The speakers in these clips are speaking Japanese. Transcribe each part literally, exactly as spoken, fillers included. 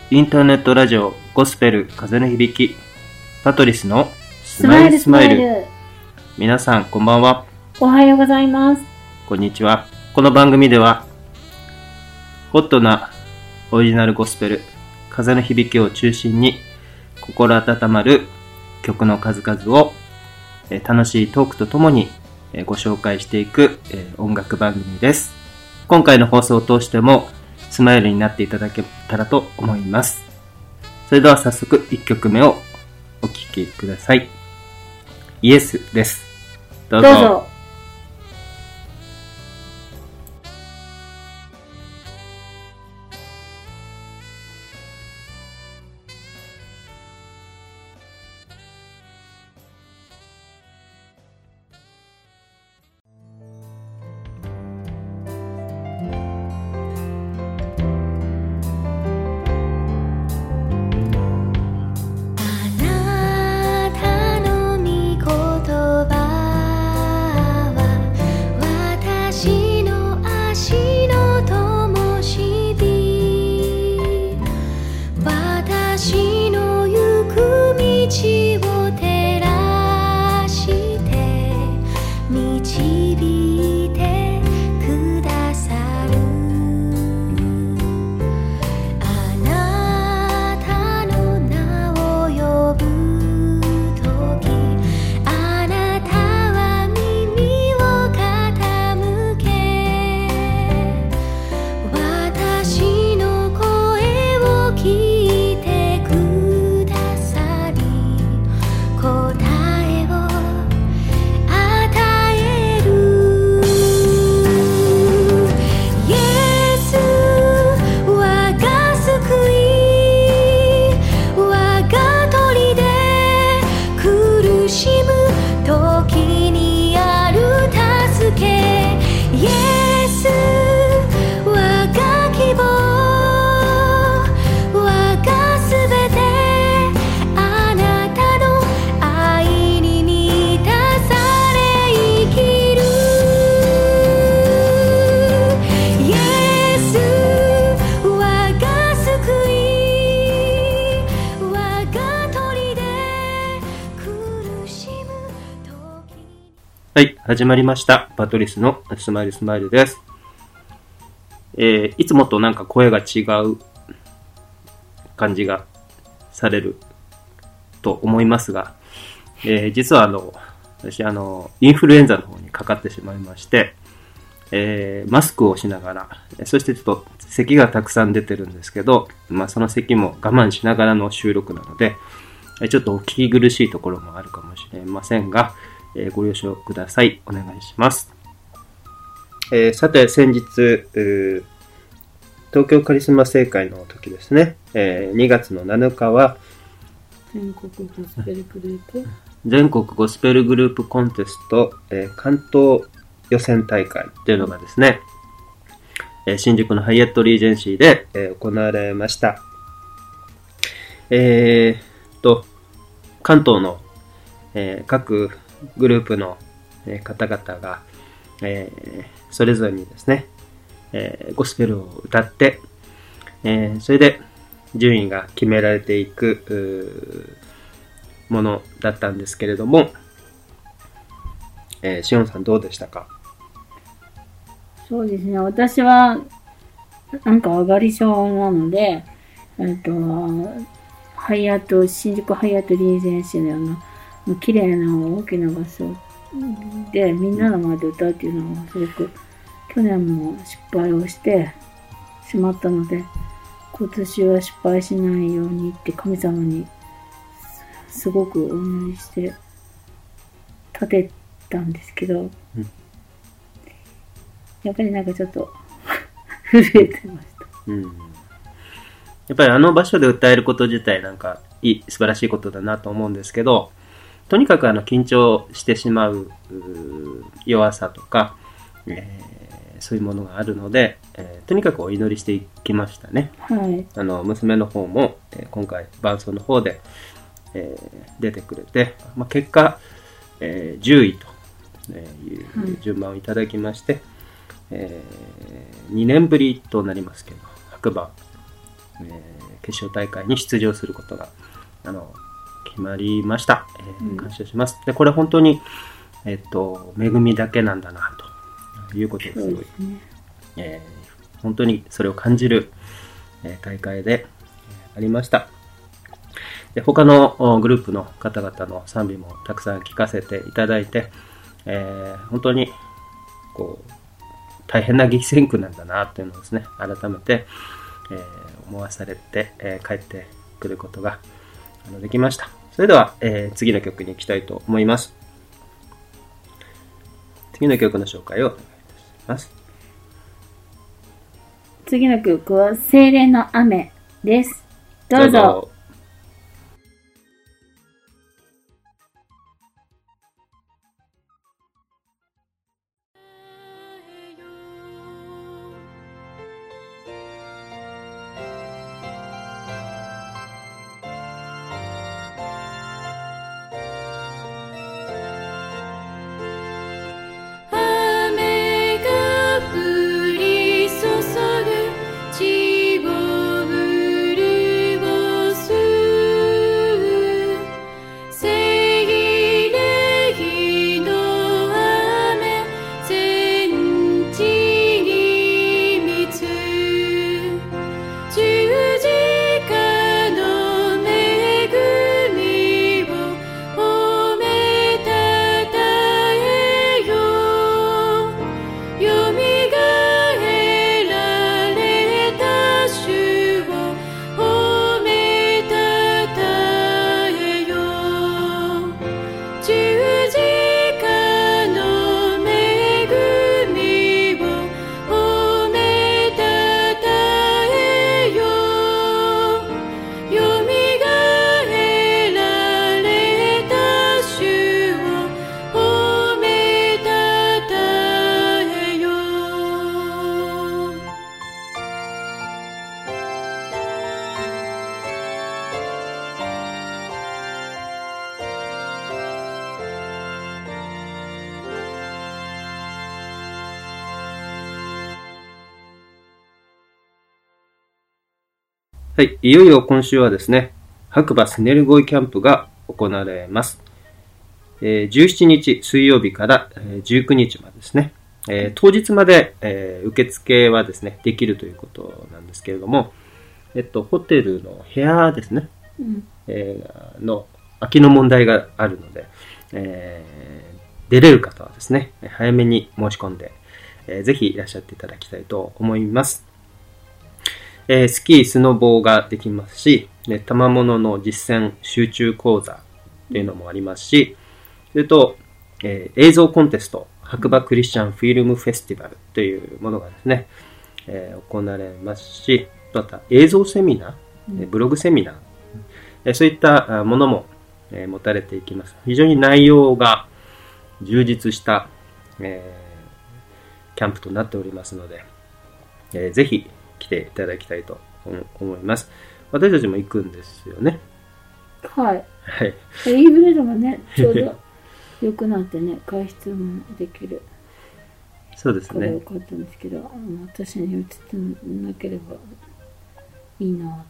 インターネットラジオゴスペル風の響き、パトリスのスマイルスマイル。皆さんこんばんは。 おはようございます。 こんにちは。この番組ではホットなオリジナルゴスペル風の響きを中心に心温まる曲の数々を楽しいトークとともにご紹介していく音楽番組です。今回の放送を通してもスマイルになっていただけたらと思います。それでは早速いっきょくめをお聴きください。イエスです。どうぞ。どうぞ。はい、始まりました。パトリスのスマイルスマイルです。えー、いつもとなんか声が違う感じがされると思いますが、えー、実はあの、私あの、インフルエンザの方にかかってしまいまして、えー、マスクをしながら、そしてちょっと咳がたくさん出てるんですけど、まあその咳も我慢しながらの収録なので、ちょっとお聞き苦しいところもあるかもしれませんが、えー、ご了承ください。お願いします。えー、さて、先日、東京カリスマ正会の時ですね、えー、にがつのなのかは、 全国ゴスペルグループ全国ゴスペルグループコンテスト、えー、関東予選大会というのがですね、えー、新宿のハイアットリージェンシーで、えー、行われました。えー、と、関東の、えー、各グループの方々が、えー、それぞれにですね、えー、ゴスペルを歌って、えー、それで順位が決められていくものだったんですけれども、えー、しおんさんどうでしたか？ そうですね、私はなんか上がり症なので、えっとハイアット新宿ハイアットリージェンシーのような綺麗な大きな場所でみんなの前で歌うっていうのはすごく去年も失敗をしてしまったので、今年は失敗しないようにって神様にすごくお祈りして立てたんですけど、うん、やっぱりなんかちょっと震えてました、うん、 やっぱりあの場所で歌えること自体なんかいい素晴らしいことだなと思うんですけど、とにかくあの緊張してしまう弱さとか、えー、そういうものがあるので、えー、とにかくお祈りしていきましたね。 はい、あの娘の方も、えー、今回伴奏の方で、えー、出てくれて、まあ、結果、えー、じゅういと、えー、いう順番をいただきまして、はい、えー、にねんぶりとなりますけど白馬えー、決勝大会に出場することがあの決まりました、えー、感謝します、うん、でこれ本当に、えー、と恵みだけなんだなということですごい、ねえー、本当にそれを感じる、えー、大会で、えー、ありました。で他のグループの方々の賛美もたくさん聞かせていただいて、えー、本当にこう大変な激戦区なんだなというのをですね改めて、えー、思わされて、えー、帰ってくることができました。それでは、えー、次の曲に行きたいと思います。次の曲の紹介をお願いいたします。 次の曲は精霊の雨です。どうぞ。どうぞ。 はい、いよいよ今週はですね、白馬スネルゴイキャンプが行われます。えー、じゅうしちにち水曜日からじゅうくにちまでですね、えー、当日まで、えー、受付はですね、できるということなんですけれども、えっと、ホテルの部屋ですね、うんえー、の空きの問題があるので、えー、出れる方はですね、早めに申し込んで、えー、ぜひいらっしゃっていただきたいと思います。えー、スキー、スノボーができますし、ね、賜物の実践集中講座というのもありますし、それと、えー、映像コンテスト、白馬クリスチャンフィルムフェスティバルというものがですね、えー、行われますし、また映像セミナー、ブログセミナー、えー、そういったものも、えー、持たれていきます。非常に内容が充実した、えー、キャンプとなっておりますので、えー、ぜひ来ていただきたいと思います。私たちも行くんですよね。 はい。 はい。 イーブレードがね、ちょうど良くなってね、外出もできる。 そうですね。 良かったんですけど、私に移ってなければいいなって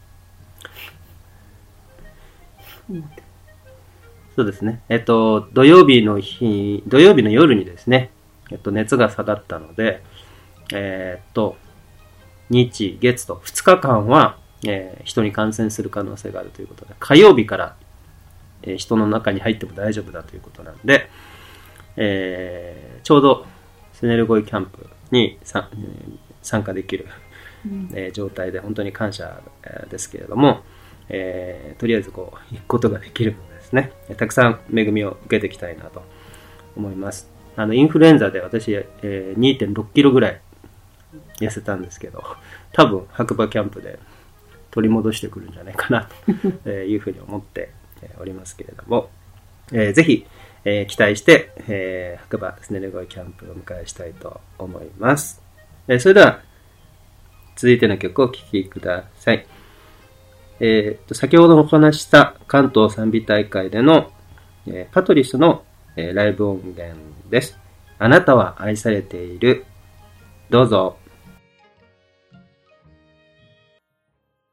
思って。 そうですね。えっと、土曜日の日、土曜日の夜にですね、えっと、熱が下がったので、えー、っと、日、月とふつかかんは、えー、人に感染する可能性があるということで、火曜日から、えー、人の中に入っても大丈夫だということなんで、えー、ちょうどスネルゴイキャンプにさ、えー、参加できる、うんえー、状態で本当に感謝ですけれども、えー、とりあえずこう行くことができるのでですね、たくさん恵みを受けていきたいなと思います。あのインフルエンザで私、えー、にてんろっキロぐらい痩せたんですけど、多分白馬キャンプで取り戻してくるんじゃないかなというふうに思っておりますけれども、えー、ぜひ、えー、期待して、えー、白馬スネルゴイキャンプをお迎えしたいと思います。えー、それでは続いての曲をお聴きください。えー、と先ほどお話した関東賛美大会での、えー、パトリスの、えー、ライブ音源です。あなたは愛されている。どうぞ。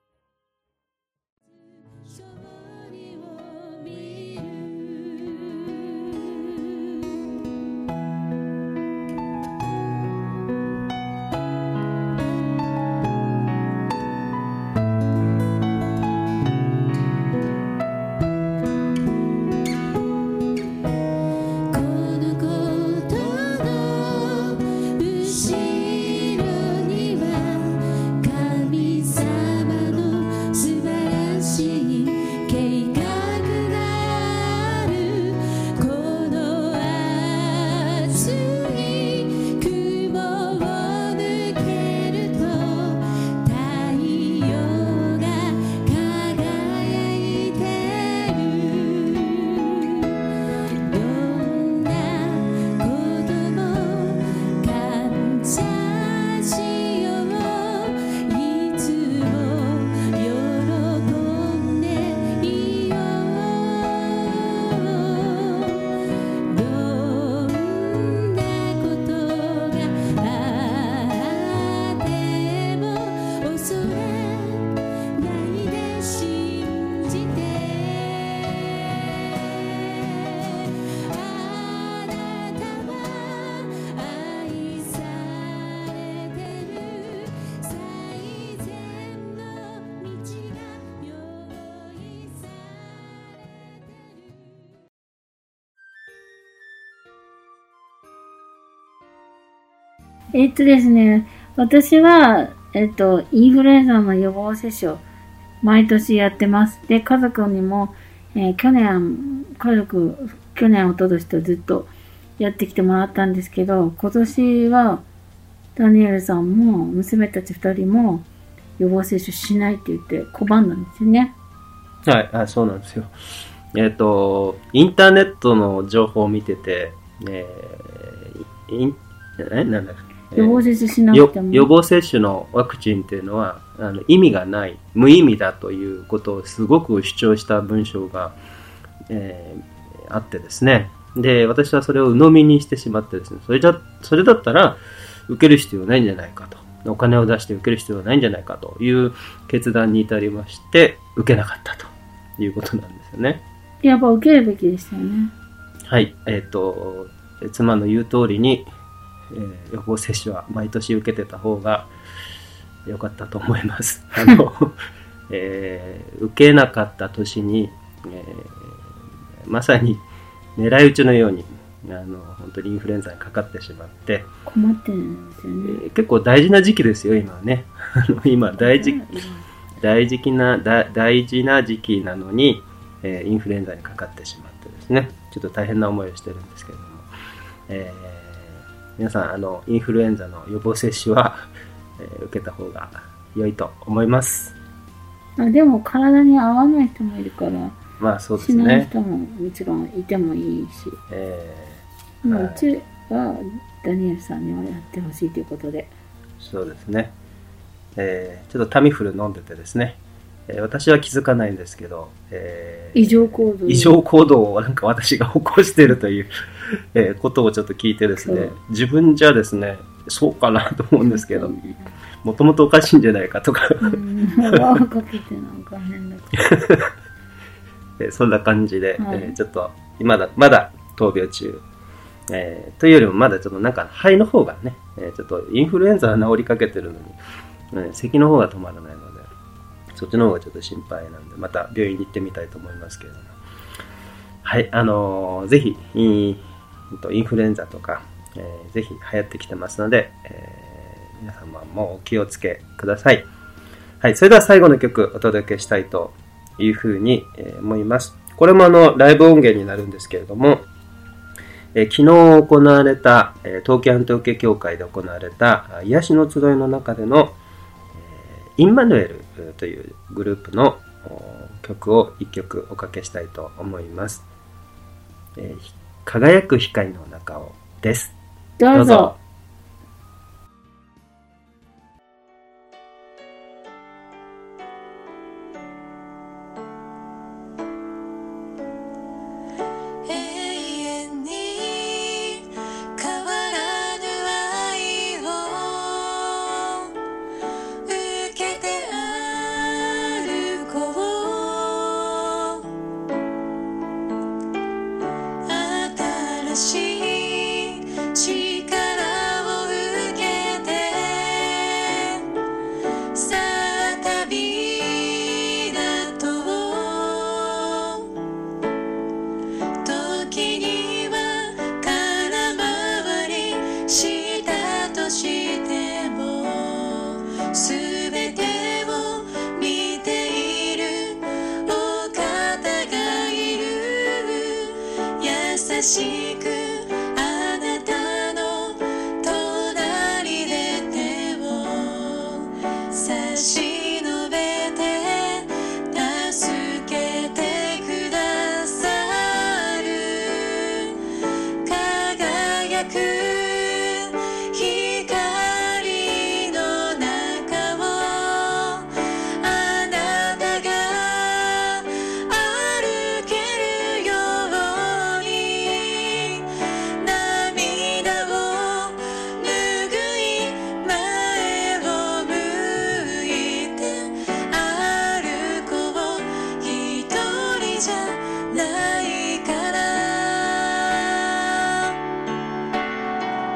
えっとですね、私は、えっと、インフルエンザの予防接種を毎年やってます。で、家族にも、えー去年、家族、去年、一昨年とずっとやってきてもらったんですけど、今年は、ダニエルさんも、娘たち二人も、予防接種しないって言って拒んだんですよね。 はい、あ、そうなんですよ。えっ、と、インターネットの情報を見てて、えー、インえなんだ予防接種しなくよても。 予防接種のワクチンっていうのはあの意味がない、無意味だということをすごく主張した文章が、えーあってですね。で、私はそれを鵜呑みにしてしまってですね、それじゃ、それだったら受ける必要ないんじゃないかと。お金を出して受ける必要はないんじゃないかという決断に至りまして、受けなかったということなんですよね。 やっぱ受けるべきでしたよね。 はい、えっ、と、妻の言う通りに、えー予防接種は毎年受けてた方が良かったと思います。あの、えー受けなかった年に、えーまさに狙い撃ちのように、あの、本当にインフルエンザにかかってしまって、 困ってるんですよね。 えー結構大事な時期ですよ、今はね。あの今大事、大事な、だ大事な時期なのに、えーインフルエンザにかかってしまってですね、ちょっと大変な思いをしてるんですけれども、えー皆さん、あの、インフルエンザの予防接種は、えー受けた方が良いと思います。 あでも体に合わない人もいるから、 まあそうですしないね。 人ももちろんいてもいいし、 えまあ、 はいうちはダニエルさんにはやってほしいということで。 ーそうですね。えーちょっとタミフル飲んでてですね、えー私は気づかないんですけど、えー異常行動。 異常行動をなんか私が起こしているという、えーことをちょっと聞いてですねそう、 自分じゃですね、そうかなと思うんですけど、 ねもともとおかしいんじゃないかとか、 うん、泡をかけてなんか変だけど。 えーそんな感じで、 はいえーちょっとまだまだ闘病中、えーというよりもまだちょっとなんか肺の方がね、えーちょっとインフルエンザは治りかけてるのに、えー咳の方が止まらないので、そっちの方がちょっと心配なんで、また病院に行ってみたいと思いますけれども、はい、あのーぜひインインフルエンザとか、えーぜひ流行ってきてますので、えー皆様もお気をつけください。はい、それでは最後の曲お届けしたいというふうにえー思います。これもあのライブ音源になるんですけれども、えー昨日行われた、えー東京アントケ協会で行われたあ癒しの集いの中での、えーインマヌエルえーというグループのお曲を一曲おかけしたいと思います。えー輝く光の中をです。 どうぞ。 どうぞ。 永遠に変わらぬ愛を受けて歩こう。新しい力を受けてさあ旅立とう。時には空回りしたとしても全てを見ているお方がいる。優しくあなたの隣で手を差し伸べて助けてくださる。輝く光の中をあなたが歩けるように涙を拭い前を向いて歩こう。一人じゃないから。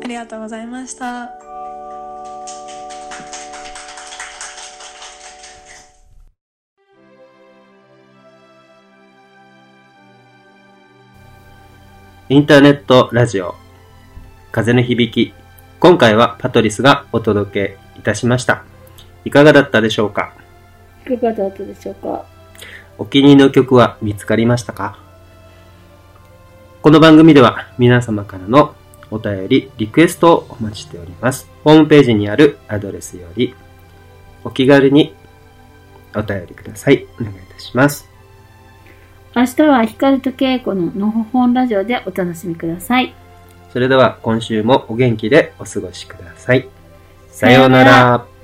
りがとうございました。 インターネットラジオ風の響き、今回はパトリスがお届けいたしました。いかがだったでしょうか？ いかがだったでしょうか？ お気に入りの曲は見つかりましたか？この番組では皆様からのお便り、リクエストをお待ちしております。ホームページにあるアドレスよりお気軽にお便りください。お願いいたします。 明日は光と稽古ののほほんラジオでお楽しみください。 それでは今週もお元気でお過ごしください。さようなら。